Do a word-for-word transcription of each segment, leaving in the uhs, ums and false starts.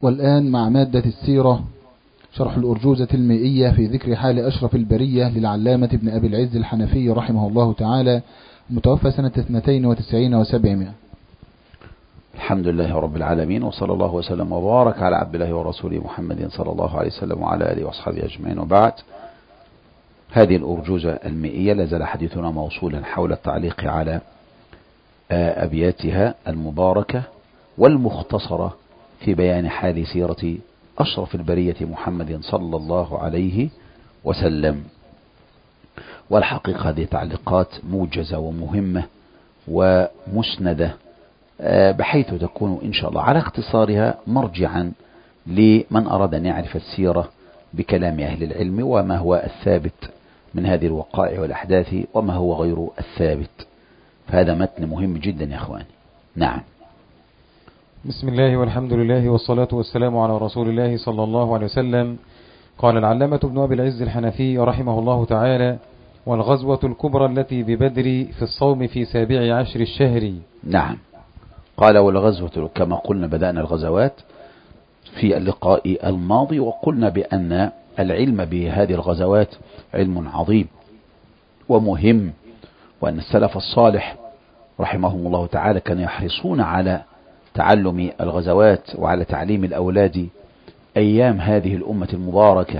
والآن مع مادة السيرة، شرح الأرجوزة المائية في ذكر حال أشرف البرية للعلامة ابن أبي العز الحنفي رحمه الله تعالى، متوفى سنة اثنتين وتسعين وسبعمائة. الحمد لله رب العالمين، وصلى الله وسلم وبارك على عبد الله ورسوله محمد صلى الله عليه وسلم وعلى آله وأصحابه أجمعين، وبعد. هذه الأرجوزة المائية لازال حديثنا موصولا حول التعليق على أبياتها المباركة والمختصرة في بيان حال سيرة أشرف البرية محمد صلى الله عليه وسلم. والحقيقة هذه تعليقات موجزة ومهمة ومسندة، بحيث تكون إن شاء الله على اختصارها مرجعا لمن أراد أن يعرف السيرة بكلام أهل العلم، وما هو الثابت من هذه الوقائع والأحداث وما هو غير الثابت. فهذا متن مهم جدا يا أخواني. نعم. بسم الله والحمد لله والصلاة والسلام على رسول الله صلى الله عليه وسلم. قال العلامة ابن أبي العز الحنفي رحمه الله تعالى: والغزوة الكبرى التي ببدر في الصوم في سابع عشر الشهر. نعم. قال والغزوة، كما قلنا بدأنا الغزوات في اللقاء الماضي، وقلنا بأن العلم بهذه الغزوات علم عظيم ومهم، وأن السلف الصالح رحمهم الله تعالى كانوا يحرصون على تعلم الغزوات وعلى تعليم الأولاد أيام هذه الأمة المباركة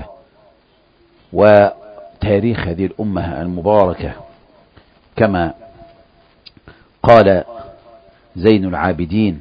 وتاريخ هذه الأمة المباركة، كما قال زين العابدين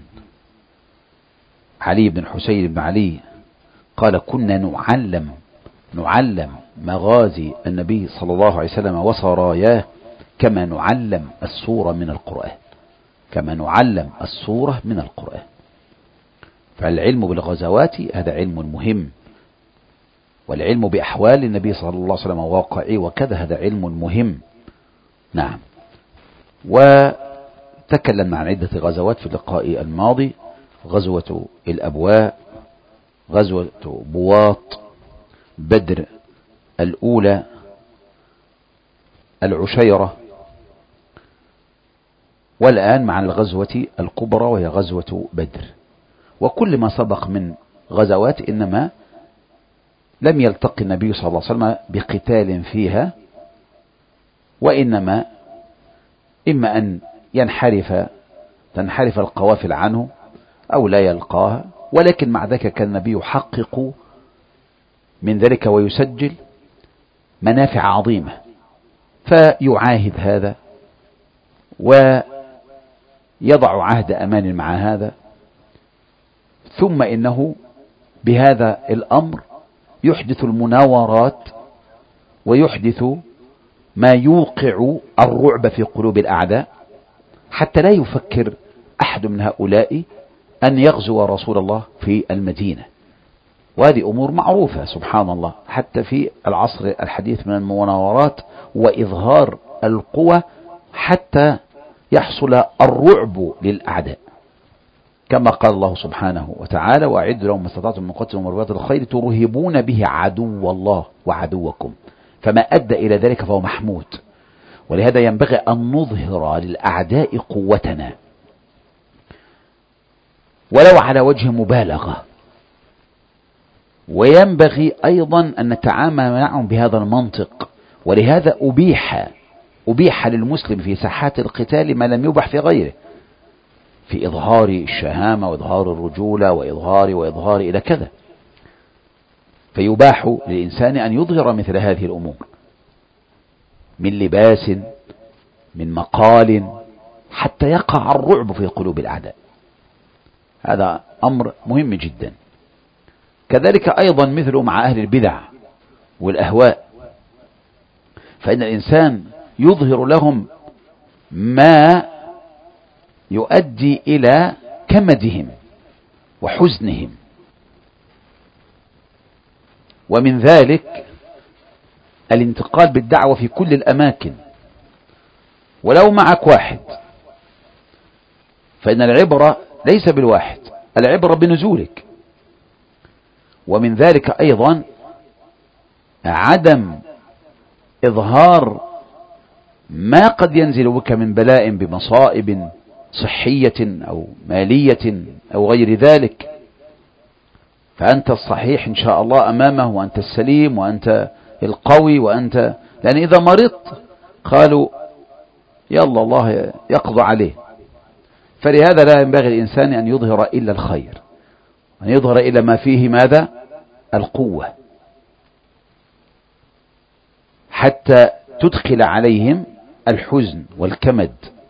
علي بن حسين بن علي قال: كنا نعلم نعلم مغازي النبي صلى الله عليه وسلم وسراياه كما نعلم السورة من القرآن كما نعلم السورة من القرآن. فالعلم بالغزوات هذا علم مهم، والعلم بأحوال النبي صلى الله عليه وسلم وواقعه وكذا هذا علم مهم. نعم. وتكلمنا عن عدة غزوات في اللقاء الماضي: غزوة الأبواء، غزوة بواط، بدر الأولى، العشيرة، والآن مع الغزوة الكبرى وهي غزوة بدر. وكل ما سبق من غزوات إنما لم يلتقي النبي صلى الله عليه وسلم بقتال فيها، وإنما إما أن ينحرف تنحرف القوافل عنه أو لا يلقاها، ولكن مع ذلك كان النبي يحقق من ذلك ويسجل منافع عظيمة، فيعاهد هذا ويضع عهد أمان مع هذا، ثم إنه بهذا الأمر يحدث المناورات ويحدث ما يوقع الرعب في قلوب الأعداء، حتى لا يفكر أحد من هؤلاء أن يغزو رسول الله في المدينة. وهذه أمور معروفة سبحان الله حتى في العصر الحديث من المناورات وإظهار القوة حتى يحصل الرعب للأعداء، كما قال الله سبحانه وتعالى: وأعدوا لهم ما استطعتم من قوة ومن رباط الخيل ترهبون به عدو الله وعدوكم. فما أدى إلى ذلك فهو محمود. ولهذا ينبغي أن نظهر للأعداء قوتنا ولو على وجه مبالغة، وينبغي أيضا أن نتعامل معهم بهذا المنطق. ولهذا أبيح أبيح للمسلم في ساحات القتال ما لم يبح في غيره، في إظهار الشهامة وإظهار الرجولة وإظهار وإظهار إلى كذا، فيباح للإنسان أن يظهر مثل هذه الأمور من لباس، من مقال، حتى يقع الرعب في قلوب الأعداء. هذا أمر مهم جدا. كذلك أيضا مثله مع أهل البدع والأهواء، فإن الإنسان يظهر لهم ما يؤدي إلى كمدهم وحزنهم، ومن ذلك الانتقال بالدعوة في كل الأماكن. ولو معك واحد، فإن العبرة ليس بالواحد، العبرة بنزولك. ومن ذلك أيضا عدم إظهار ما قد ينزل بك من بلاء بمصائب صحية أو مالية أو غير ذلك، فأنت الصحيح إن شاء الله أمامه، وأنت السليم، وأنت القوي، وأنت لأن إذا مرضت قالوا يلا الله يقضى عليه. فلهذا لا ينبغي الإنسان أن يظهر إلا الخير، أن يظهر إلا ما فيه ماذا؟ القوة، حتى تدخل عليهم الحزن والكمد.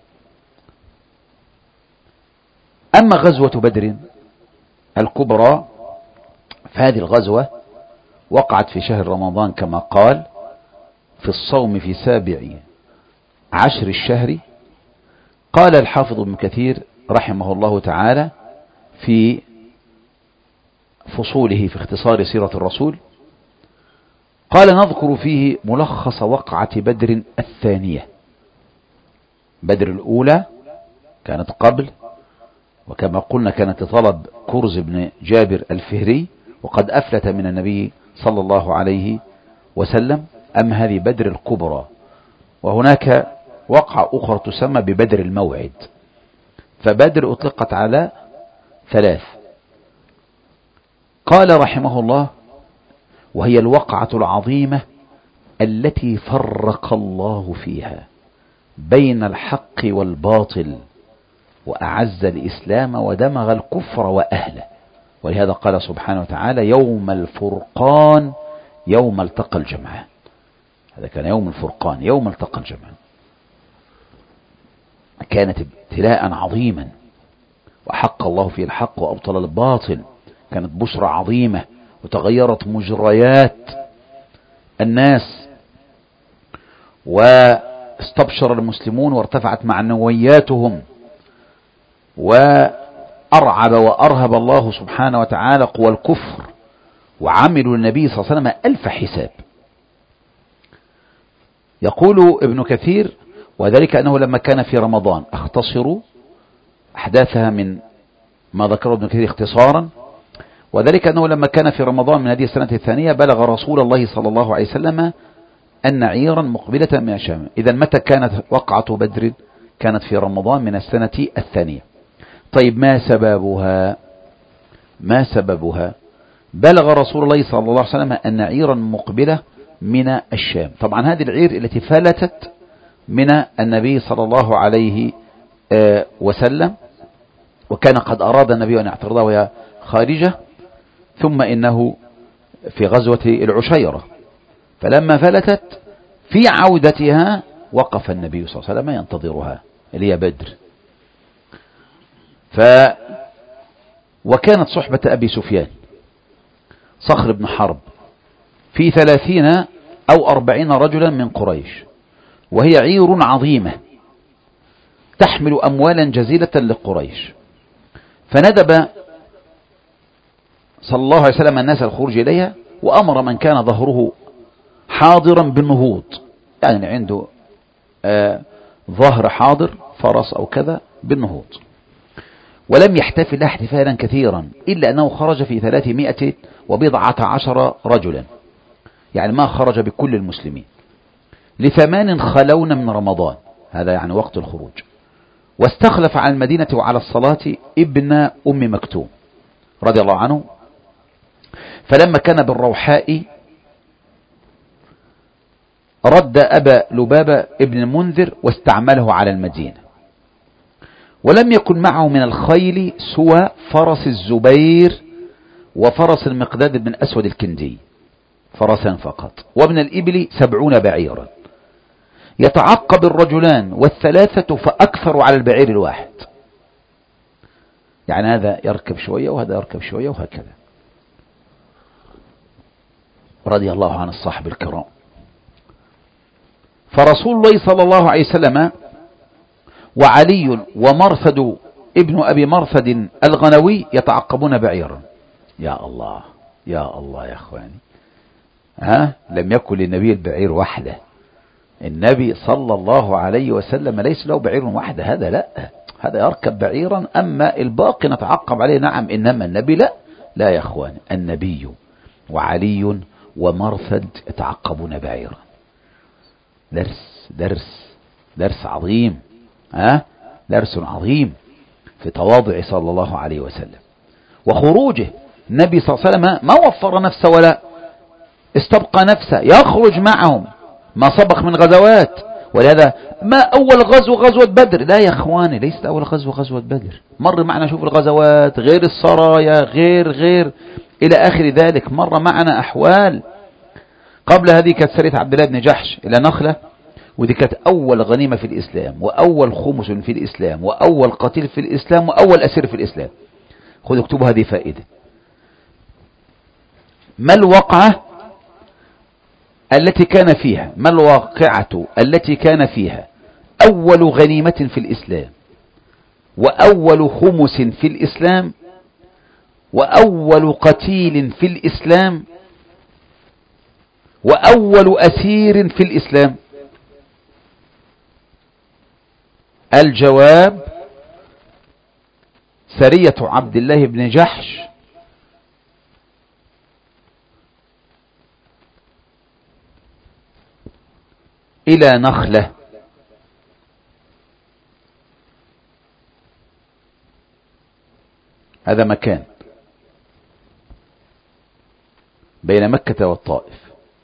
أما غزوة بدر الكبرى فهذه الغزوة وقعت في شهر رمضان كما قال، في الصوم في سابع عشر الشهر. قال الحافظ ابن كثير رحمه الله تعالى في فصوله في اختصار سيرة الرسول، قال نذكر فيه ملخص وقعة بدر الثانية. بدر الأولى كانت قبل، وكما قلنا كانت لطلب كرز بن جابر الفهري، وقد أفلت من النبي صلى الله عليه وسلم. أما هذه بدر الكبرى، وهناك وقعة أخرى تسمى ببدر الموعد. فبدر أطلقت على ثلاث. قال رحمه الله وهي الوقعة العظيمة التي فرق الله فيها بين الحق والباطل، وأعز الإسلام ودمغ الكفر وأهله. ولهذا قال سبحانه وتعالى يوم الفرقان يوم التقى الجمعان. هذا كان يوم الفرقان، يوم التقى الجمعان. كانت ابتلاء عظيما، وحق الله فيه الحق وأبطل الباطل. كانت بشرى عظيمة، وتغيرت مجريات الناس، واستبشر المسلمون وارتفعت معنوياتهم، وأرعب وأرهب الله سبحانه وتعالى قوى الكفر، وعملوا النبي صلى الله عليه وسلم ألف حساب. يقول ابن كثير وذلك أنه لما كان في رمضان، اختصروا أحداثها من ما ذكره ابن كثير اختصارا، وذلك أنه لما كان في رمضان من هذه السنة الثانية بلغ رسول الله صلى الله عليه وسلم أن عيرا مقبلة من الشام. إذا متى كانت وقعة بدر؟ كانت في رمضان من السنة الثانية. طيب ما سببها؟ ما سببها؟ بلغ رسول الله صلى الله عليه وسلم أن عيرا مقبلة من الشام. طبعا هذه العير التي فلتت من النبي صلى الله عليه وسلم، وكان قد أراد النبي أن يعترضها وهي خارجة، ثم إنه في غزوة العشيرة فلما فلتت في عودتها وقف النبي صلى الله عليه وسلم ينتظرها اللي هي بدر. ف وكانت صحبة أبي سفيان صخر بن حرب في ثلاثين أو أربعين رجلا من قريش، وهي عير عظيمة تحمل أموالا جزيلة لقريش. فندب صلى الله عليه وسلم الناس الخروج إليها، وأمر من كان ظهره حاضرا بالنهوض، يعني عنده آه ظهر حاضر فرس أو كذا بالنهوض. ولم يحتفل احتفالا كثيرا إلا أنه خرج في ثلاثمائة وبضعة عشر رجلا، يعني ما خرج بكل المسلمين، لثمان خلون من رمضان، هذا يعني وقت الخروج. واستخلف على المدينة وعلى الصلاة ابن أم مكتوم رضي الله عنه. فلما كان بالروحاء رد أبا لبابة ابن المنذر واستعمله على المدينة، ولم يكن معه من الخيل سوى فرس الزبير وفرس المقداد بن أسود الكندي، فرسان فقط، ومن الإبل سبعون بعيرا. يتعقب الرجلان والثلاثة فأكثر على البعير الواحد، يعني هذا يركب شوية وهذا يركب شوية وهكذا. رضي الله عن الصحب الكرام. فرسول الله صلى الله عليه وسلم وعلي ومرثد ابن أبي مرثد الغنوي يتعقبون بعيرا. يا الله يا الله يا أخواني، ها لم يكن للنبي البعير وحده. النبي صلى الله عليه وسلم ليس له بعير وحده، هذا لا، هذا يركب بعيرا، أما الباقي نتعقب عليه. نعم، إنما النبي لا لا يا أخواني، النبي وعلي ومرثد يتعقبون بعيرا. درس درس درس عظيم، ها درس عظيم في تواضع صلى الله عليه وسلم وخروجه. النبي صلى الله عليه وسلم ما وفر نفسه ولا استبقى نفسه، يخرج معهم ما سبق من غزوات. ولهذا ما أول غزو غزوة بدر، لا يا أخواني، ليست أول غزوة غزوة بدر. مر معنا شوف الغزوات غير السرايا غير غير إلى آخر ذلك. مر معنا أحوال. قبل هذه كانت سرية عبد الله بن جحش إلى نخلة، ودي كانت أول غنيمة في الإسلام، وأول خمس في الإسلام، وأول قتيل في الإسلام، وأول أسير في الإسلام. خذوا اكتبوا هذه فائدة. ما الوقعة التي كان فيها ما الواقعة التي كان فيها أول غنيمة في الإسلام، وأول خمس في الإسلام، وأول قتيل في الإسلام، وأول أسير في الإسلام؟ الجواب: سرية عبد الله بن جحش إلى نخلة. هذا مكان بين مكة والطائف.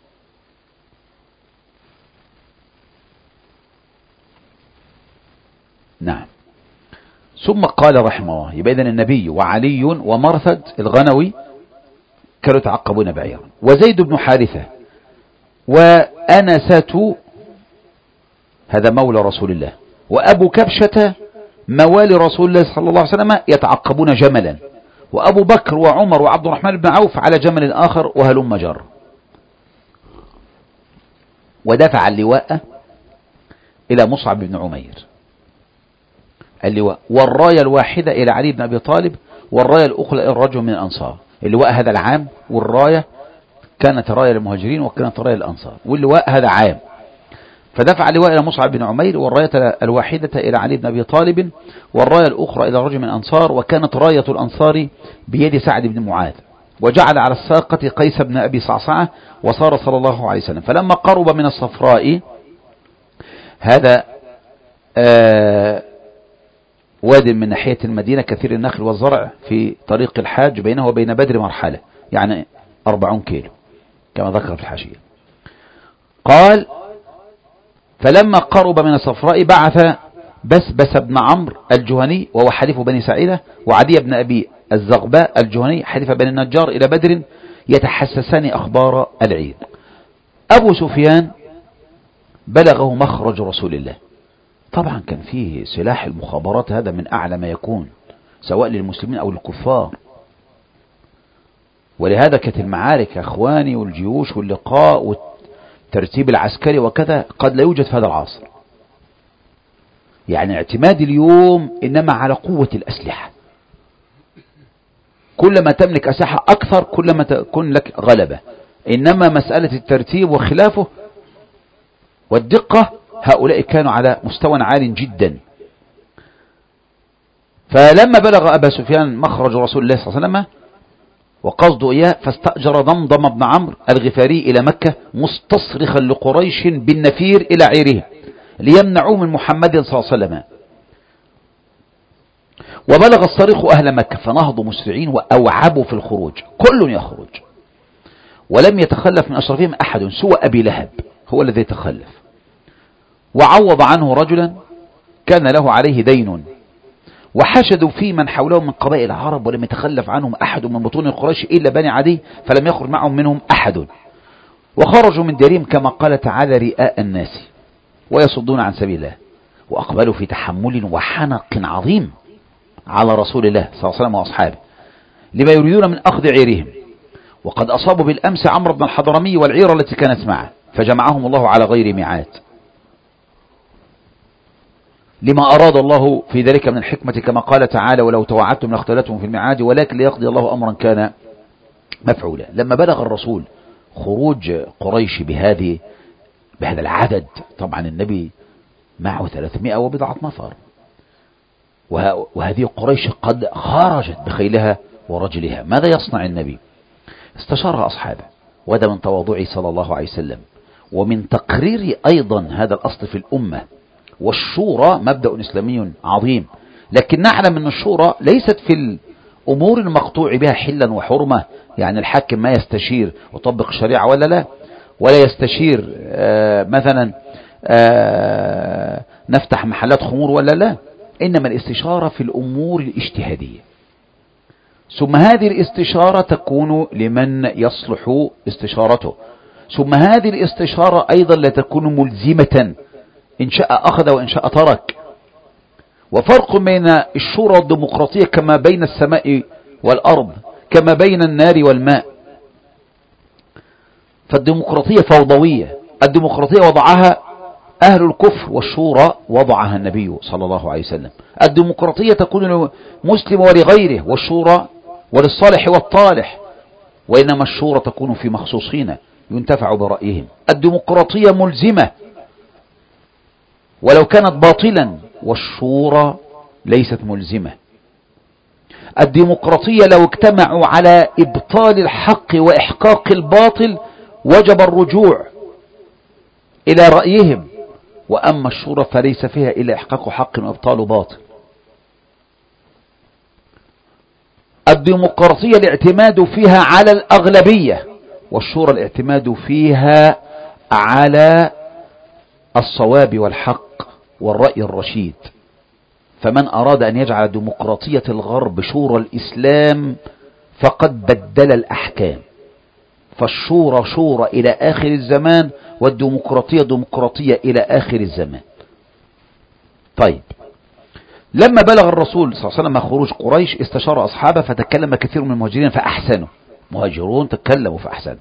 نعم. ثم قال رحمه الله: يبقى إذن النبي وعلي ومرثد الغنوي كانوا يتعقبون بعيرا، وزيد بن حارثة وأنسة هذا مولى رسول الله، وأبو كبشة موالي رسول الله صلى الله عليه وسلم يتعقبون جملا، وأبو بكر وعمر وعبد الرحمن بن عوف على جمل آخر، وهلم جر. ودفع اللواء إلى مصعب بن عمير، اللواء والراية الواحدة إلى علي بن أبي طالب، والراية الأخرى إلى الرجل من الأنصار. اللواء هذا العام، والراية كانت راية للمهاجرين وكانت راية للأنصار، واللواء هذا عام. فدفع اللواء إلى مصعب بن عمير، والراية الواحدة إلى علي بن أبي طالب، والراية الأخرى إلى رجل من الأنصار، وكانت راية الأنصار بيد سعد بن معاذ، وجعل على الساقة قيس بن أبي صعصعة، وصار صلى الله عليه وسلم. فلما قرب من الصفراء، هذا آه واد من ناحية المدينة كثير النخل والزرع في طريق الحاج، بينه وبين بدر مرحلة، يعني أربعون كيلو كما ذكر في الحاشية. قال: فلما قرب من الصفراء بعث بسبس بن عمرو الجهني وهو حليف بني سعيدة، وعدي بن أبي الزغباء الجهني حليف بني النجار إلى بدر يتحسسان أخبار العيد. أبو سفيان بلغه مخرج رسول الله. طبعا كان فيه سلاح المخابرات، هذا من أعلى ما يكون سواء للمسلمين أو للكفار، ولهذا كانت المعارك أخواني والجيوش واللقاء والترتيب العسكري وكذا قد لا يوجد في هذا العصر. يعني اعتماد اليوم إنما على قوة الأسلحة، كلما تملك أسلحة أكثر كلما تكون لك غلبة، إنما مسألة الترتيب وخلافه والدقة هؤلاء كانوا على مستوى عال جدا. فلما بلغ أبا سفيان مخرج رسول الله صلى الله عليه وسلم وقصده إياه، فاستأجر ضمضم بن عمرو الغفاري إلى مكة مستصرخا لقريش بالنفير إلى عيره ليمنعوا من محمد صلى الله عليه وسلم. وبلغ الصريخ أهل مكة فنهضوا مسرعين وأوعبوا في الخروج، كل يخرج، ولم يتخلف من أشرفهم أحد سوى أبي لهب، هو الذي تخلف، وعوض عنه رجلا كان له عليه دين، وحشدوا في من حولهم من قبائل العرب، ولم يتخلف عنهم أحد من بطون قريش إلا بني عدي، فلم يخرج معهم منهم أحد، وخرجوا من ديرهم كما قال تعالى رئاء الناس ويصدون عن سبيل الله، وأقبلوا في تحمل وحنق عظيم على رسول الله صلى الله عليه وسلم وأصحابه لما يريدون من أخذ عيرهم. وقد أصابوا بالأمس عمرو بن الحضرمي والعير التي كانت معه، فجمعهم الله على غير ميعاد لما أراد الله في ذلك من الحكمة، كما قال تعالى ولو توعدتم لاختلفتم في الميعاد ولكن ليقضي الله أمرا كان مفعولا. لما بلغ الرسول خروج قريش بهذه بهذا العدد، طبعا النبي معه ثلاثمائة وبضعة نفر، وهذه قريش قد خرجت بخيلها ورجلها، ماذا يصنع النبي؟ استشار أصحابه، وهذا من تواضعه صلى الله عليه وسلم، ومن تقرير أيضا هذا الأصل في الأمة. والشورى مبدأ إسلامي عظيم، لكن نعلم أن الشورى ليست في أمور مقطوع بها حلا وحرمة، يعني الحاكم ما يستشير وطبق الشريعة ولا لا، ولا يستشير آه مثلا آه نفتح محلات خمور ولا لا، إنما الاستشارة في الأمور الاجتهادية. ثم هذه الاستشارة تكون لمن يصلح استشارته، ثم هذه الاستشارة أيضا لا تكون ملزمة، إن شاء أخذ وإن شاء ترك. وفرق بين الشورى والديمقراطية كما بين السماء والأرض، كما بين النار والماء. فالديمقراطية فوضوية، الديمقراطية وضعها أهل الكفر، والشورى وضعها النبي صلى الله عليه وسلم. الديمقراطية تكون للمسلم ولغيره، والشورى وللصالح والطالح، وإنما الشورى تكون في مخصوصين ينتفع برأيهم. الديمقراطية ملزمة ولو كانت باطلا، والشورى ليست ملزمة. الديمقراطية لو اجتمعوا على إبطال الحق وإحقاق الباطل وجب الرجوع إلى رأيهم، وأما الشورى فليس فيها إلا إحقاق حق وإبطال باطل. الديمقراطية الاعتماد فيها على الأغلبية، والشورى الاعتماد فيها على الصواب والحق والرأي الرشيد. فمن أراد أن يجعل ديمقراطية الغرب شورى الإسلام فقد بدل الأحكام، فالشورى شورى إلى آخر الزمان، والديمقراطية ديمقراطية إلى آخر الزمان. طيب، لما بلغ الرسول صلى الله عليه وسلم خروج قريش استشار أصحابه فتكلم كثير من المهاجرين فأحسنوا، مهاجرون تكلموا فأحسنوا،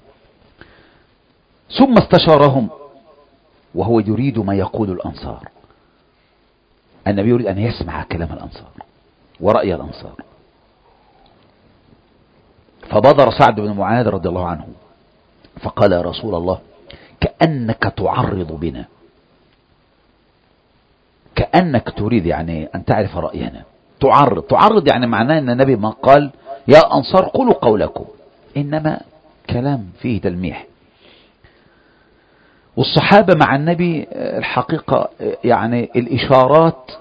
ثم استشارهم وهو يريد ما يقول الأنصار. النبي يريد أن يسمع كلام الأنصار ورأي الأنصار. فبادر سعد بن معاذ رضي الله عنه فقال: يا رسول الله، كأنك تعرض بنا، كأنك تريد يعني أن تعرف رأينا. تعرض تعرض يعني معناه أن النبي ما قال يا أنصار قولوا قولكم، إنما كلام فيه تلميح. والصحابة مع النبي الحقيقة يعني الإشارات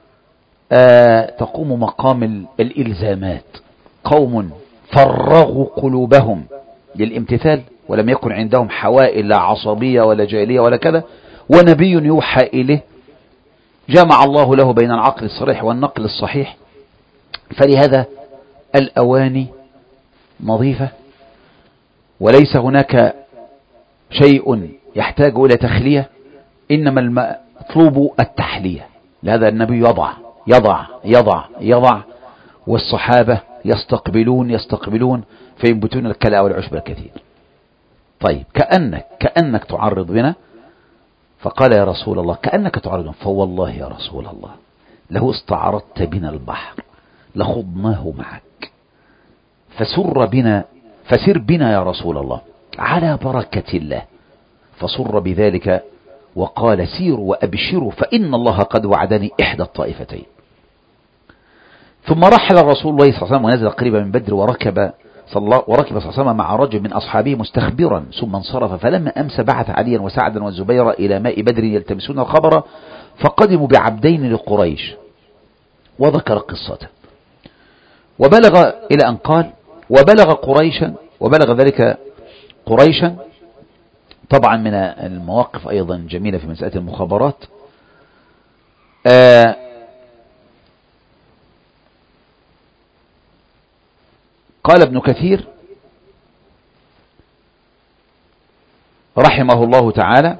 تقوم مقام الإلزامات. قوم فرغوا قلوبهم للامتثال ولم يكن عندهم حوائل لا عصبية ولا جاهلية ولا كذا، ونبي يوحى إليه جمع الله له بين العقل الصريح والنقل الصحيح. فلهذا الأواني نظيفة، وليس هناك شيء يحتاج إلى تخلية، إنما المطلوب التحلية. لهذا النبي يضع يضع يضع يضع والصحابة يستقبلون يستقبلون فينبتون الكلاء والعشب الكثير. طيب، كأنك كأنك تعرض بنا. فقال: يا رسول الله، كأنك تعرض. فوالله يا رسول الله، لو استعرضت بنا البحر لخضناه معك، فسر بنا فسر بنا يا رسول الله على بركة الله. فسر بذلك وقال: سيروا وأبشروا فإن الله قد وعدني إحدى الطائفتين. ثم رحل رسول الله صلى الله عليه وسلم ونزل قريبا من بدر، وركب صلى الله وركب صلى الله عليه وسلم مع رجل من أصحابه مستخبرا، ثم انصرف. فلما أمس بعث عليا وسعدا والزبير إلى ماء بدر يلتمسون الخبر، فقدموا بعبدين لقريش، وذكر قصته. وبلغ إلى أن قال: وبلغ قريشا وبلغ ذلك قريشا. طبعا من المواقف أيضا جميلة في مسألة المخابرات. آه قال ابن كثير رحمه الله تعالى: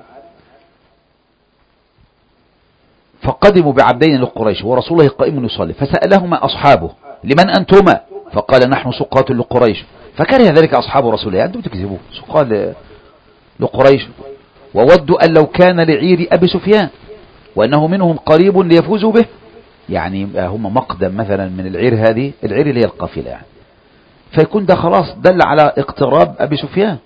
فقدموا بعبدين لقريش ورسول الله قائم يصلي، فسألهما أصحابه: لمن أنتما؟ فقال: نحن سقاة لقريش. فكره ذلك أصحاب رسول الله: أنتم تكذبوا، سقاة لقريش، وودوا أن لو كان لعير أبي سفيان وأنه منهم قريب ليفوزوا به. يعني هم مقدم مثلا من العير، هذه العير اللي هي القافلة يعني، فيكون ده خلاص دل على اقتراب أبي سفيان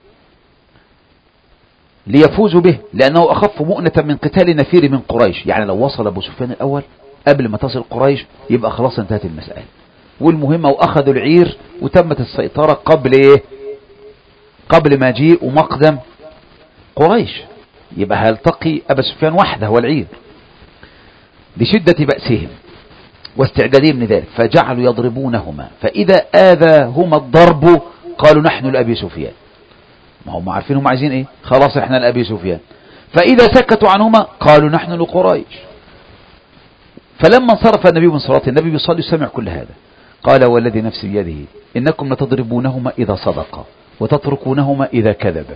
ليفوزوا به، لأنه أخف مؤنة من قتال نفير من قريش. يعني لو وصل أبو سفيان الأول قبل ما تصل قريش يبقى خلاص انتهت المسألة والمهمة، وأخذوا العير وتمت السيطرة قبل إيه؟ قبل مجيء ومقدم قريش. يبقى هيلتقي أبا سفيان وحده والعير لشدة بأسهم. واستعدادهم لذلك، فجعلوا يضربونهما، فإذا آذاهما الضرب قالوا نحن لأبي سفيان. ما هم عارفين هم عايزين ايه، خلاص احنا لأبي سفيان. فإذا سكتوا عنهما قالوا نحن لقريش. فلما انصرف النبي من صلاته، النبي بيصلي سمع كل هذا، قال والذي نفسي بيده إنكم لتضربونهما إذا صدقا وتتركونهما إذا كذبا.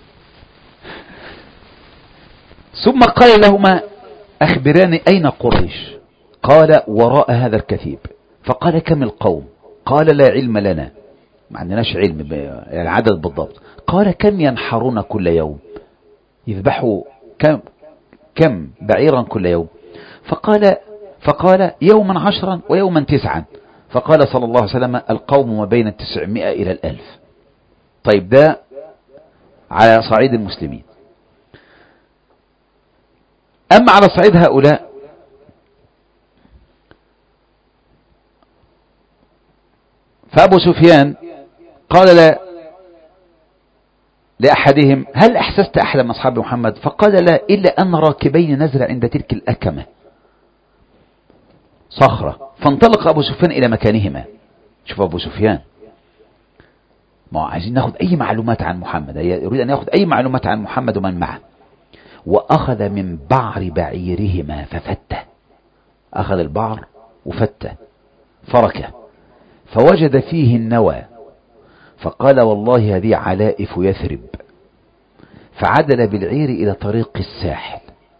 ثم قال لهما أخبراني أين قريش؟ قال وراء هذا الكثيب. فقال كم القوم؟ قال لا علم لنا، ما عندناش علم العدد بالضبط. قال كم ينحرون كل يوم؟ يذبحوا كم كم بعيرا كل يوم؟ فقال فقال يوما عشرا ويوما تسعا. فقال صلى الله عليه وسلم القوم ما بين التسعمائة إلى الألف. طيب ده على صعيد المسلمين. أما على صعيد هؤلاء فأبو سفيان قال لا لأحدهم هل أحسست أحد من أصحاب محمد؟ فقال لا إلا أن راكبين نزل عند تلك الأكمة صخرة. فانطلق أبو سفيان إلى مكانهما. شوف أبو سفيان ما عايزين ناخد أي معلومات عن محمد، يريد أن ياخد أي معلومات عن محمد ومن معه. وأخذ من بعر بعيرهما ففته، أخذ البعر وفته فركه، فوجد فيه النوى، فقال والله هذه علائف يثرب. فعدل بالعير إلى طريق الساحل،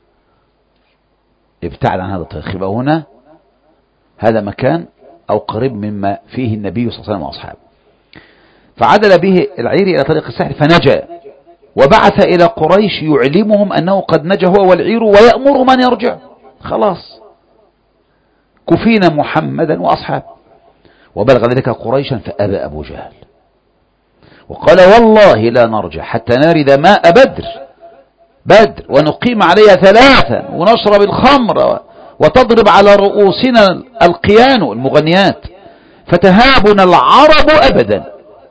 ابتعد عن هذا الطريق. يبقى هنا هذا مكان أو قريب مما فيه النبي صلى الله عليه وسلم وأصحابه. فعدل به العير إلى طريق الساحل فنجا، وبعث إلى قريش يعلمهم أنه قد نجا هو والعير ويأمر من يرجع. خلاص كفينا محمدا وأصحابه. وبلغ ذلك قريشا فأبى أبو جهل وقال والله لا نرجع حتى نارد ماء بدر بدر ونقيم عليها ثلاثا ونشرب الخمر وتضرب على رؤوسنا القيان المغنيات فتهابنا العرب أبدا.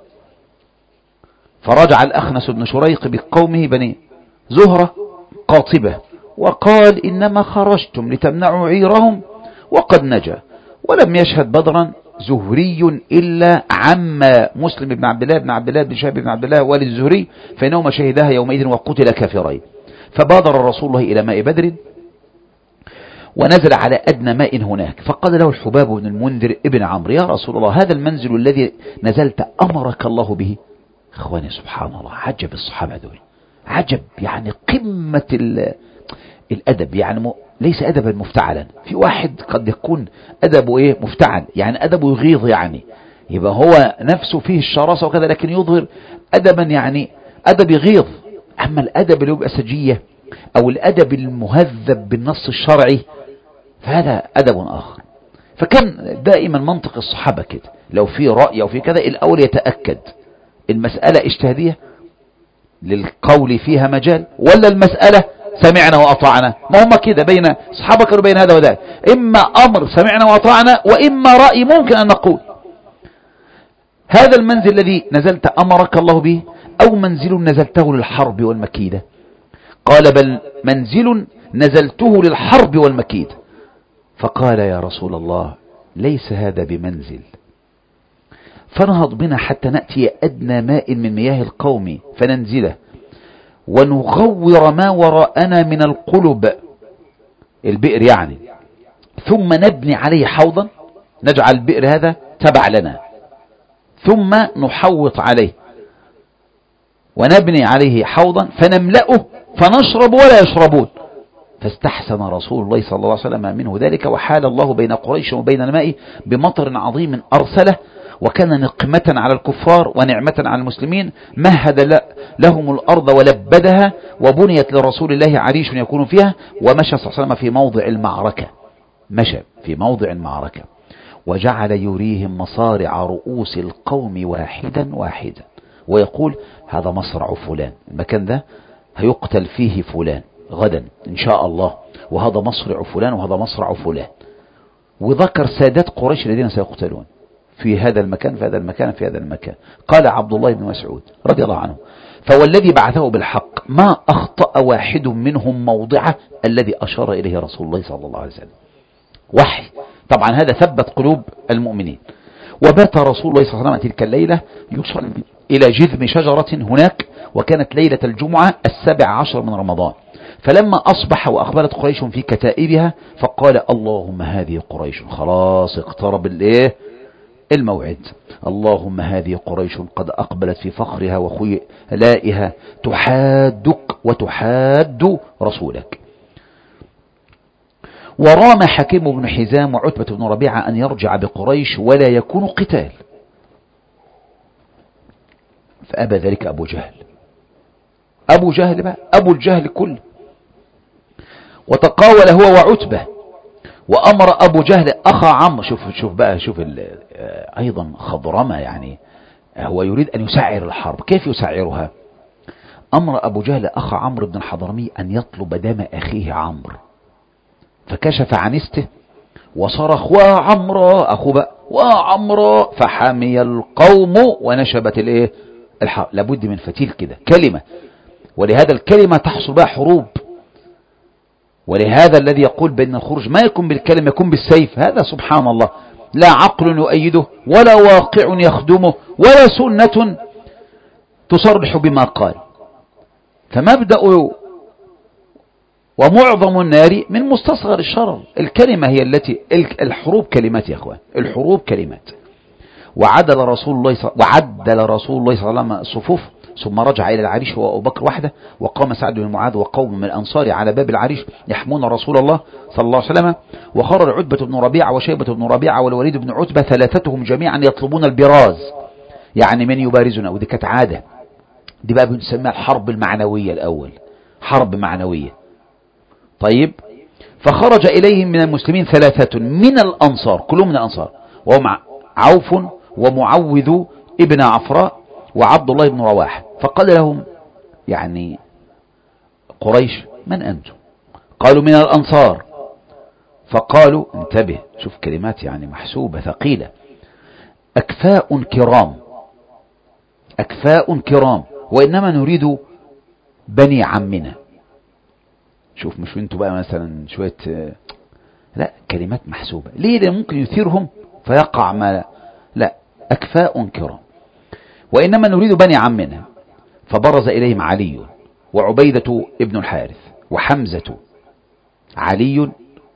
فرجع الأخنس بن شريق بقومه بني زهرة قاطبة وقال إنما خرجتم لتمنعوا عيرهم وقد نجا. ولم يشهد بدرا زهري إلا عم مسلم بن عبد الله بن عبد الله بن شهاب بن عبد الله والد الزهري، فإنهما شهدها يومئذ وقتل كافرين. فبادر رسول الله إلى ماء بدر ونزل على أدنى ماء هناك. فقال له الحباب بن المنذر ابن عمرو يا رسول الله هذا المنزل الذي نزلت أمرك الله به؟ اخواني سبحان الله، عجب الصحابة دول، عجب يعني قمة الأدب، يعني ليس أدبا مفتعلا. في واحد قد يكون أدبه إيه مفتعل، يعني أدبه يغيظ، يعني يبقى هو نفسه فيه الشراسة وكذا، لكن يظهر أدبا يعني أدب يغيظ. أما الأدب اللي يبقى سجية أو الأدب المهذب بالنص الشرعي فهذا أدب آخر. فكان دائما منطق الصحابة كده، لو في رأي أو في كذا الأول يتأكد المسألة اجتهادية للقول فيها مجال ولا المسألة سمعنا وأطعنا. ما هم كده بين صحابة كانوا بين هذا وذاك، إما أمر سمعنا وأطعنا وإما رأي ممكن أن نقول هذا المنزل الذي نزلت أمرك الله به أو منزل نزلته للحرب والمكيدة؟ قال بل منزل نزلته للحرب والمكيدة. فقال يا رسول الله ليس هذا بمنزل، فنهض بنا حتى نأتي أدنى ماء من مياه القوم فننزله ونغور ما وراءنا من القلب البئر يعني، ثم نبني عليه حوضا نجعل البئر هذا تبع لنا، ثم نحوط عليه ونبني عليه حوضا فنملأه فنشرب ولا يشربون. فاستحسن رسول الله صلى الله عليه وسلم منه ذلك، وحال الله بين قريش وبين الماء بمطر عظيم أرسله، وكان نقمة على الكفار ونعمة على المسلمين. مهد لهم الأرض ولبدها، وبنيت لرسول الله عريش يكون فيها، ومشى صلى الله عليه وسلم في موضع المعركة، مشى في موضع المعركة وجعل يريهم مصارع رؤوس القوم واحدا واحدا، ويقول هذا مصرع فلان، المكان ده هيقتل فيه فلان غدا إن شاء الله، وهذا مصرع فلان وهذا مصرع فلان. وذكر سادات قريش الذين سيقتلون في هذا المكان في هذا المكان في هذا المكان. قال عبد الله بن مسعود رضي الله عنه فوالذي بعثه بالحق ما أخطأ واحد منهم موضعه الذي أشار إليه رسول الله صلى الله عليه وسلم. وحي طبعا هذا ثبت قلوب المؤمنين. وبات رسول الله صلى الله عليه وسلم تلك الليلة يصلي إلى جذم شجرة هناك، وكانت ليلة الجمعة السابع عشر من رمضان. فلما أصبح وأقبلت قريش في كتائبها فقال اللهم هذه قريش، خلاص اقترب الايه الموعد، اللهم هذه قريش قد أقبلت في فخرها وخيلائها تحادك وتحاد رسولك. ورام حكيم بن حزام وعتبة بن ربيعة أن يرجع بقريش ولا يكون قتال، فأبى ذلك أبو جهل. أبو جهل بقى أبو الجهل كله، وتقاول هو وعتبة، وأمر أبو جهل أخا عمرو. شوف شوف بقى شوف أيضا خضرمة، يعني هو يريد أن يسعر الحرب. كيف يسعرها؟ أمر أبو جهل أخا عمرو بن الحضرمي أن يطلب دم أخيه عمرو، فكشف عن استه وصرخ وعمرو أخو بقى وعمرو، فحمي القوم ونشبت الايه الحرب. لابد من فتيل كده كلمة، ولهذا الكلمة تحصل بها حروب. ولهذا الذي يقول بأن الخروج ما يكون بالكلمة يكون بالسيف، هذا سبحان الله لا عقل يؤيده ولا واقع يخدمه ولا سنة تصرح بما قال. فمبدأ ومعظم النار من مستصغر الشرر. الكلمة هي التي الحروب كلمات يا أخوان، الحروب كلمات. وعدل رسول الله ص... وعدل رسول الله صلى الله عليه وسلم الصفوف، ثم رجع إلى العريش وأبو بكر وحده، وقام سعد بن معاذ وقوم من الأنصار على باب العريش يحمون رسول الله صلى الله عليه وسلم. وخرج عتبة بن ربيعة وشيبة بن ربيعة والوليد بن عتبة ثلاثتهم جميعا يطلبون البراز، يعني من يبارزنا. ودي كانت عادة، دي بقى بنسميها الحرب المعنوية الأول، حرب معنوية. طيب، فخرج إليهم من المسلمين ثلاثة من الأنصار، كلهم من الأنصار، وهم عوف ومعوذ ابن عفراء وعبد الله بن رواحة. فقال لهم يعني قريش من أنتم؟ قالوا من الأنصار. فقالوا انتبه، شوف كلمات يعني محسوبة ثقيلة، أكفاء كرام، أكفاء كرام، وإنما نريد بني عمنا. شوف مش انتوا بقى مثلا شوية، لا كلمات محسوبة. ليه؟ لأن ممكن يثيرهم فيقع ما لا, لا أكفاء كرام، وإنما نريد بني عمنا. فبرز إليهم علي وعبيدة ابن الحارث وحمزة، علي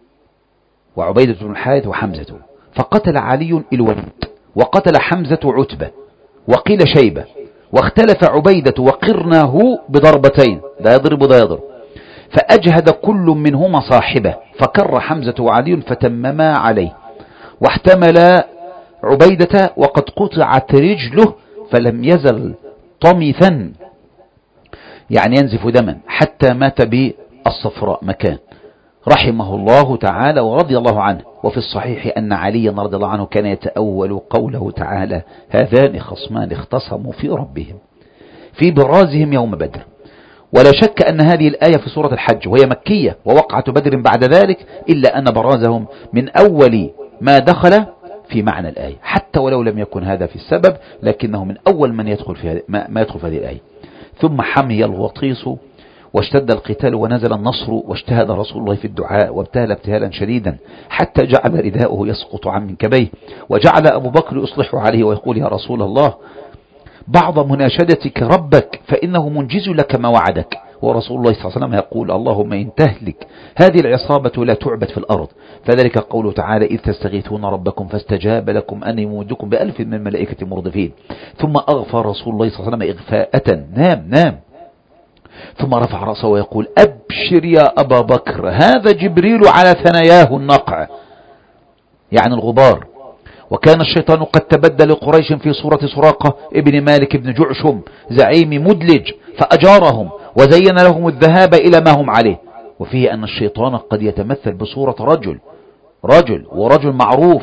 وعبيدة بن الحارث وحمزة. فقتل علي الوليد وقتل حمزة عتبة وقيل شيبة، واختلف عبيدة وقرناه بضربتين، ده يضرب ده يضرب. فأجهد كل منهما صاحبه، فكر حمزة وعلي فتمما عليه، واحتمل عبيدة وقد قطعت رجله فلم يزل طمثا، يعني ينزف دما، حتى مات بالصفراء مكان، رحمه الله تعالى ورضي الله عنه. وفي الصحيح أن علي رضي الله عنه كان يتأول قوله تعالى هذان خصمان اختصموا في ربهم في برازهم يوم بدر. ولا شك أن هذه الآية في سورة الحج، وهي مكية، ووقعة بدر بعد ذلك، إلا أن برازهم من أول ما دخل في معنى الآية، حتى ولو لم يكن هذا في السبب، لكنه من أول من يدخل في هذه ما يدخل في هذه الآية. ثم حمي الوطيس واشتد القتال ونزل النصر، واجتهد رسول الله في الدعاء وابتهل ابتهالا شديدا حتى جعل رداؤه يسقط عن منكبيه، وجعل أبو بكر يصلح عليه ويقول يا رسول الله بعض مناشدتك ربك فإنه منجز لك ما وعدك. ورسول الله صلى الله عليه وسلم يقول اللهم إن تهلك هذه العصابة لا تعبد في الأرض. فذلك قوله تعالى إذ تستغيثون ربكم فاستجاب لكم أن يمدكم بألف من الملائكة مردفين. ثم أغفى رسول الله صلى الله عليه وسلم إغفاءة، نام نام، ثم رفع رأسه ويقول أبشر يا أبا بكر هذا جبريل على ثناياه النقع، يعني الغبار. وكان الشيطان قد تبدل لقريش في صورة سراقة ابن مالك بن جعشم زعيم مدلج فأجارهم وزين لهم الذهاب إلى ما هم عليه. وفيه أن الشيطان قد يتمثل بصورة رجل رجل ورجل معروف،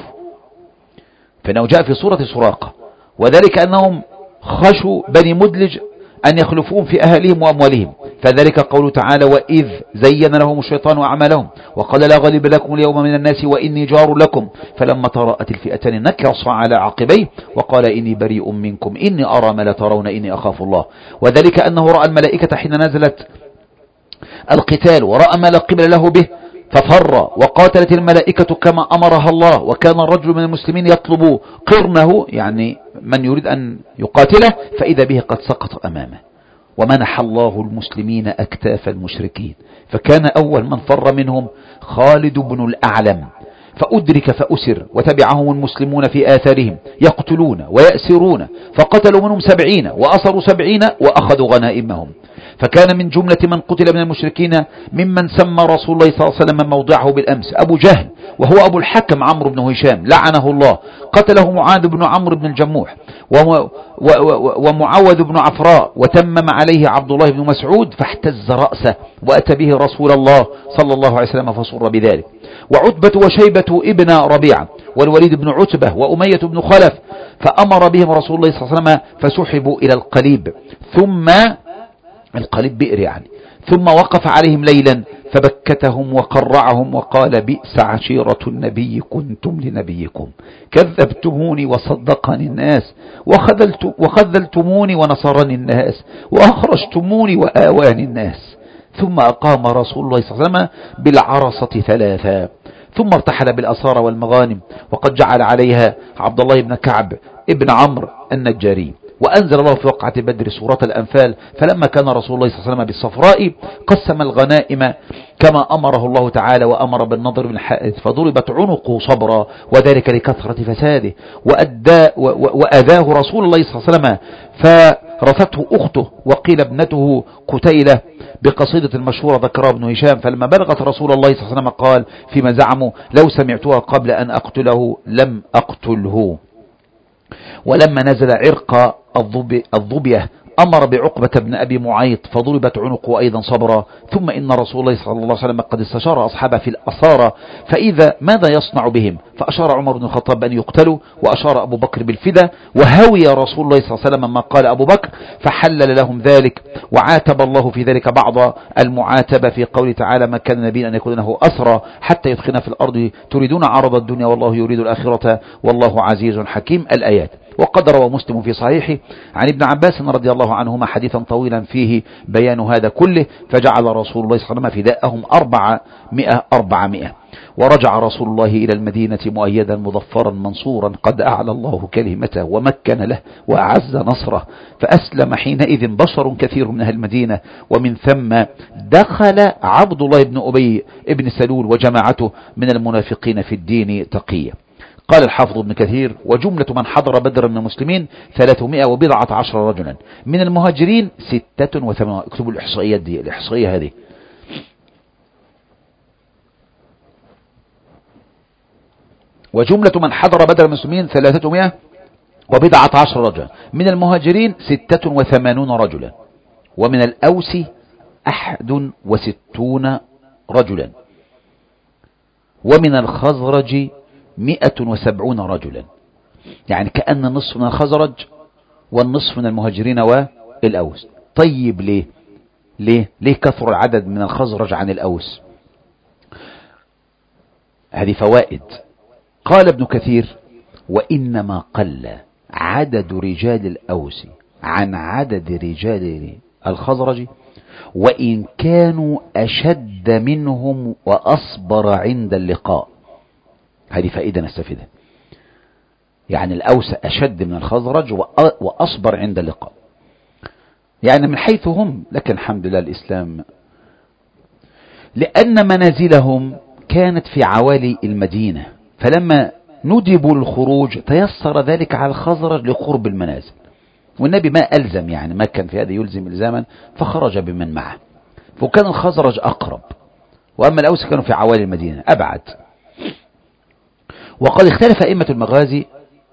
فإنه جاء في صورة سراقة، وذلك أنهم خشوا بني مدلج أن يخلفون في أهلهم وأموالهم. فذلك قوله تعالى وإذ زين لهم الشيطان أعمالهم وقال لا غالب لكم اليوم من الناس وإني جار لكم فلما تراءت الفئتان نكص على عقبيه وقال إني بريء منكم إني أرى ما لا ترون إني أخاف الله. وذلك أنه رأى الملائكة حين نزلت القتال ورأى ما لا قبل له به ففر وقاتلت الملائكة كما أمرها الله، وكان الرجل من المسلمين يطلب قرنه يعني من يريد أن يقاتله فإذا به قد سقط أمامه، ومنح الله المسلمين أكتاف المشركين، فكان أول من فر منهم خالد بن الأعلم، فأدرك فأسر، وتبعهم المسلمون في آثارهم يقتلون ويأسرون، فقتلوا منهم سبعين وأسروا سبعين وأخذوا غنائمهم. فكان من جملة من قتل من المشركين ممن سمى رسول الله صلى الله عليه وسلم موضعه بالأمس أبو جهل، وهو أبو الحكم عمرو بن هشام لعنه الله، قتله معاذ بن عمرو بن الجموح ومعوذ بن عفراء، وتمم عليه عبد الله بن مسعود فاحتز رأسه، وأتى به رسول الله صلى الله عليه وسلم فصر بذلك. وعتبة وشيبة ابن ربيعة والوليد بن عتبة وأمية بن خلف، فأمر بهم رسول الله صلى الله عليه وسلم فسحبوا إلى القليب، ثم القليب بئر يعني، ثم وقف عليهم ليلا فبكتهم وقرعهم وقال بئس عشيرة النبي كنتم لنبيكم، كذبتموني وصدقني الناس، وخذلت وخذلتموني ونصرني الناس، وأخرجتموني وآواني الناس. ثم أقام رسول الله صلى الله عليه وسلم بالعرصة ثلاثا، ثم ارتحل بالأسارى والمغانم، وقد جعل عليها عبد الله بن كعب ابن عمرو النجاري. وأنزل الله في وقعة بدر سورة الأنفال، فلما كان رسول الله صلى الله عليه وسلم بالصفراء قسم الغنائم كما أمره الله تعالى، وأمر بالنضر من حائث فضربت عنقه صبرا، وذلك لكثرة فساده، وأدى وأذاه رسول الله صلى الله عليه وسلم، فرثته أخته وقيل ابنته قتيلة بقصيدة المشهورة ذكرها ابن هشام، فلما بلغت رسول الله صلى الله عليه وسلم قال فيما زعموا لو سمعتها قبل أن أقتله لم أقتله. ولما نزل عرق الظبية أمر بعقبة بن أبي معيط فضربت عنقه أيضا صبرا. ثم إن رسول الله صلى الله عليه وسلم قد استشار أصحابه في الأسارى فإذا ماذا يصنع بهم، فأشار عمر بن الخطاب أن يقتلوا، وأشار أبو بكر بالفداء، وهوي رسول الله صلى الله عليه وسلم ما قال أبو بكر فحلل لهم ذلك. وعاتب الله في ذلك بعض المعاتبة في قوله تعالى ما كان نبي أن يكون له أسرى حتى يدخلنا في الأرض تريدون عرض الدنيا والله يريد الآخرة والله عزيز حكيم، الآيات. وقد روى مسلم في صحيحه عن ابن عباس رضي الله عنهما حديثا طويلا فيه بيان هذا كله، فجعل رسول الله صلى الله عليه وسلم فداءهم أربعمائة أربعمائة. ورجع رسول الله إلى المدينة مؤيدا مظفرا منصورا قد أعلى الله كلمته ومكن له وأعز نصره، فأسلم حينئذ بشر كثير من أهل المدينة، ومن ثم دخل عبد الله بن أبي ابن سلول وجماعته من المنافقين في الدين تقية. قال الحافظ ابن كثير وجملة من حضر بدر من المسلمين ثلاثمائة وبضعة عشر رجلا، من المهاجرين ستة وثمانون. اكتبوا الإحصائيات دي، الإحصائية هذه. وجملة من حضر بدر من المسلمين ثلاثمائة وبضعة عشر رجلا، من المهاجرين ستة وثمانون رجلا، ومن الأوس أحد وستون رجلا، ومن الخزرج مئة وسبعون رجلا. يعني كأن النصف من الخزرج والنصف من المهاجرين والأوس. طيب ليه ليه ليه كثر العدد من الخزرج عن الأوس؟ هذه فوائد. قال ابن كثير وإنما قل عدد رجال الأوس عن عدد رجال الخزرج وإن كانوا أشد منهم وأصبر عند اللقاء. هذه فائدة نستفيدها، يعني الأوس أشد من الخزرج وأصبر عند اللقاء، يعني من حيث هم، لكن الحمد لله الإسلام، لأن منازلهم كانت في عوالي المدينة، فلما ندبوا الخروج تيسر ذلك على الخزرج لقرب المنازل، والنبي ما ألزم، يعني ما كان في هذا يلزم إلزاما، فخرج بمن معه، فكان الخزرج أقرب، وأما الأوس كانوا في عوالي المدينة أبعد. وقد اختلف أئمة المغازي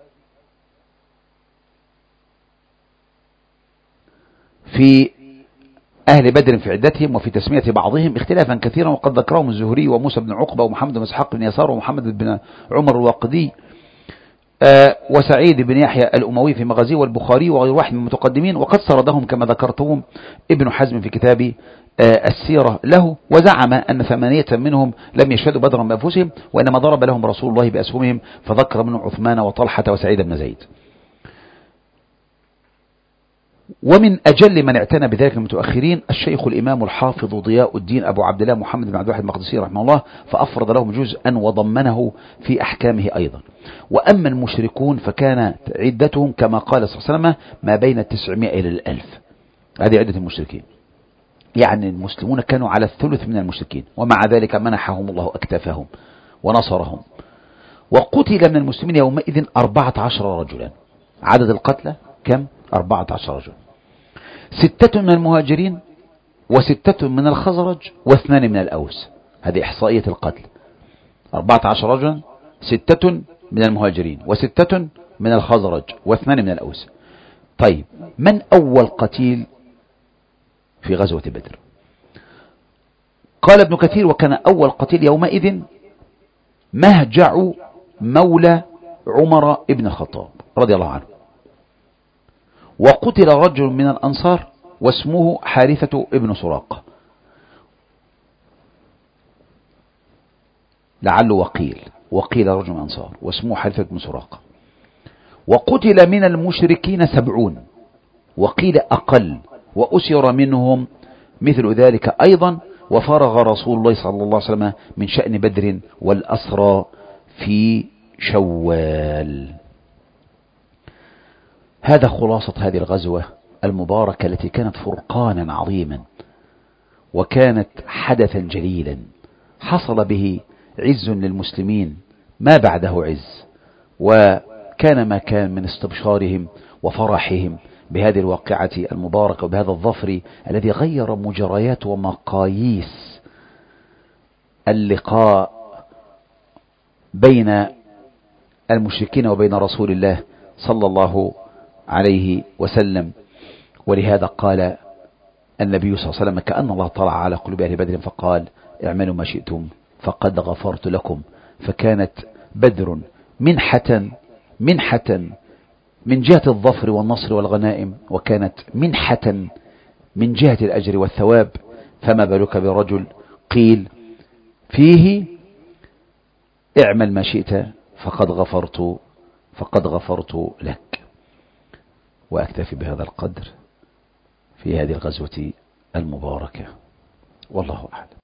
في أهل بدر في عدتهم وفي تسمية بعضهم اختلافا كثيرا، وقد ذكرهم الزهري وموسى بن عقبة ومحمد بن اسحاق بن يسار ومحمد بن عمر الواقدي آه وسعيد بن يحيى الأموي في مغازيه، والبخاري وغير واحد من المتقدمين، وقد سردهم كما ذكرتهم ابن حزم في كتاب آه السيرة له، وزعم أن ثمانية منهم لم يشهدوا بدرا بأنفسهم، وإنما ضرب لهم رسول الله بأسهمهم، فذكر منهم عثمان وطلحة وسعيد بن زيد. ومن أجل من اعتنى بذلك المتأخرين الشيخ الإمام الحافظ ضياء الدين أبو عبد الله محمد بن عبد الواحد المقدسي رحمه الله، فأفرد لهم جزءا وضمنه في أحكامه أيضا. وأما المشركون فكان عدتهم كما قال صلى الله عليه وسلم ما بين التسعمائة إلى الألف. هذه عدة المشركين، يعني المسلمون كانوا على الثلث من المشركين، ومع ذلك منحهم الله أكتافهم ونصرهم. وقتل من المسلمين يومئذ أربعة عشر رجلا. عدد القتلى كم؟ أربعة عشر رجلا، ستة من المهاجرين وستة من الخزرج واثنان من الأوس. هذه إحصائية القتل، أربعة عشر رجلا، ستة من المهاجرين وستة من الخزرج واثنان من الأوس. طيب، من أول قتيل في غزوة بدر؟ قال ابن كثير: وكان أول قتيل يومئذ مهجع مولى عمر ابن الخطاب رضي الله عنه. وقتل رجل من الأنصار واسمه حارثة ابن سراقة، لعله وقيل وقيل رجل من الأنصار واسمه حارثة ابن سراقة. وقتل من المشركين سبعون، وقيل أقل، وأسر منهم مثل ذلك أيضا. وفرغ رسول الله صلى الله عليه وسلم من شأن بدر والأسرى في شوال. هذا خلاصة هذه الغزوة المباركة التي كانت فرقانا عظيما، وكانت حدثا جليلا حصل به عز للمسلمين ما بعده عز، وكان ما كان من استبشارهم وفرحهم بهذه الواقعة المباركة وبهذا الظفر الذي غير مجريات ومقاييس اللقاء بين المشركين وبين رسول الله صلى الله عليه وسلم. ولهذا قال النبي صلى الله عليه وسلم: كأن الله طلع على قلوب أهل بدر فقال: اعملوا ما شئتم فقد غفرت لكم. فكانت بدر منحة منحة من جهة الظفر والنصر والغنائم، وكانت منحة من جهة الأجر والثواب. فما بالك برجل قيل فيه: اعمل ما شئت فقد غفرت فقد غفرت لك. وأكتفي بهذا القدر في هذه الغزوة المباركة، والله أعلم.